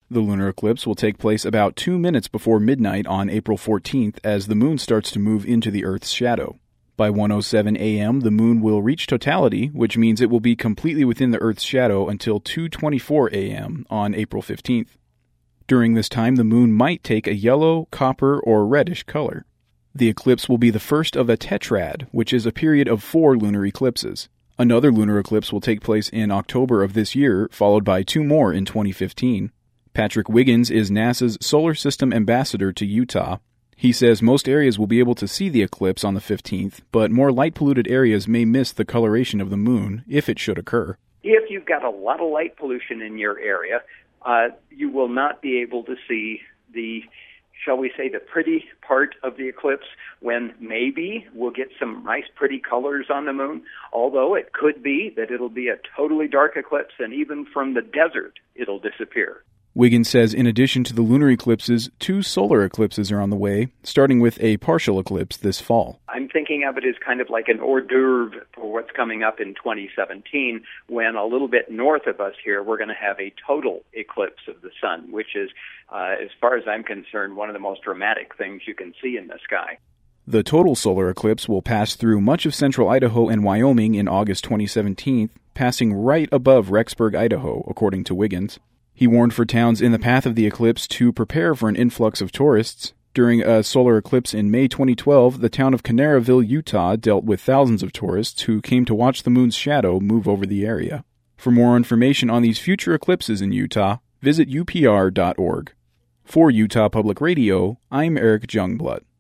The lunar eclipse will take place about 2 minutes before midnight on April 14th as the moon starts to move into the Earth's shadow. By 1:07 a.m., the moon will reach totality, which means it will be completely within the Earth's shadow until 2:24 a.m. on April 15th. During this time, the moon might take a yellow, copper, or reddish color. The eclipse will be the first of a tetrad, which is a period of 4 lunar eclipses. Another lunar eclipse will take place in October of this year, followed by 2 more in 2015. Patrick Wiggins is NASA's Solar System Ambassador to Utah. He says most areas will be able to see the eclipse on the 15th, but more light-polluted areas may miss the coloration of the moon if it should occur. If you've got a lot of light pollution in your area, you will not be able to see the, shall we say, the pretty part of the eclipse, when maybe we'll get some nice pretty colors on the moon, although it could be that it'll be a totally dark eclipse, and even from the desert it'll disappear. Wiggins says in addition to the lunar eclipses, 2 solar eclipses are on the way, starting with a partial eclipse this fall. I'm thinking of it as kind of like an hors d'oeuvre for what's coming up in 2017, when a little bit north of us here, we're going to have a total eclipse of the sun, which is, as far as I'm concerned, one of the most dramatic things you can see in the sky. The total solar eclipse will pass through much of central Idaho and Wyoming in August 2017, passing right above Rexburg, Idaho, according to Wiggins. He warned for towns in the path of the eclipse to prepare for an influx of tourists. During a solar eclipse in May 2012, the town of Canaraville, Utah, dealt with thousands of tourists who came to watch the moon's shadow move over the area. For more information on these future eclipses in Utah, visit upr.org. For Utah Public Radio, I'm Eric Jungblood.